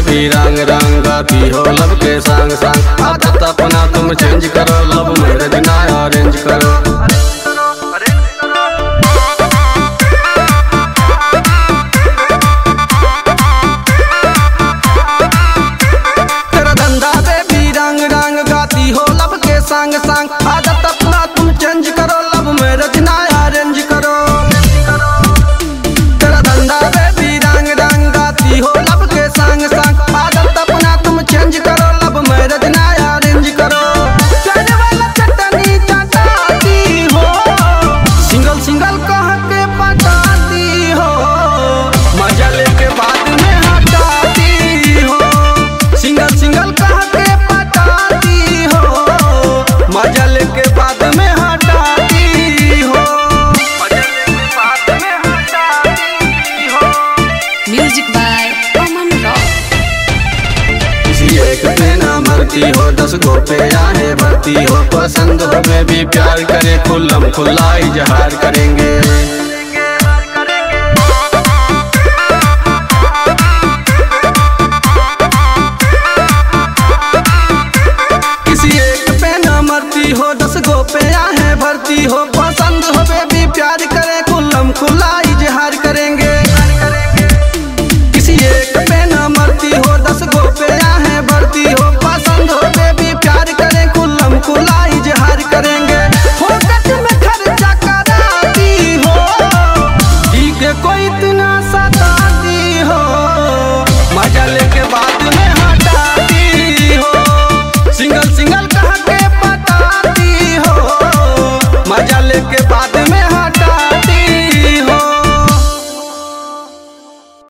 Baby रंग रंग गाती हो लब के संग संग। आदत अपना तुम चेंज करो, लब मैरिज ना अरेंज करो। संग संग आदत अपना तुम चेंज करो, लब मैरिज ना अरेंज करो। तेरा धंधा बेबी रंग रंग गाती हो लब के संग संग। आदत अपना तुम चेंज करो, लब मैरिज ना अरेंज करो। चढ़ने वाला चटनी चटाती हो, सिंगल सिंगल कह के पटाती हो, मजा लेके बाद में हटाती हो। सिंगल सिंगल कह के पटाती हो, मजा लेके बाद में हटाती हो, मजा लेके बाद में हटाती हो। Music by Aman Rock. किसी एक पे ना मरती हो, 10 गो पे आहे भरती हो। पसंद हो में भी प्यार करे, खुल्लम खुल्ला इजहार करेंगे।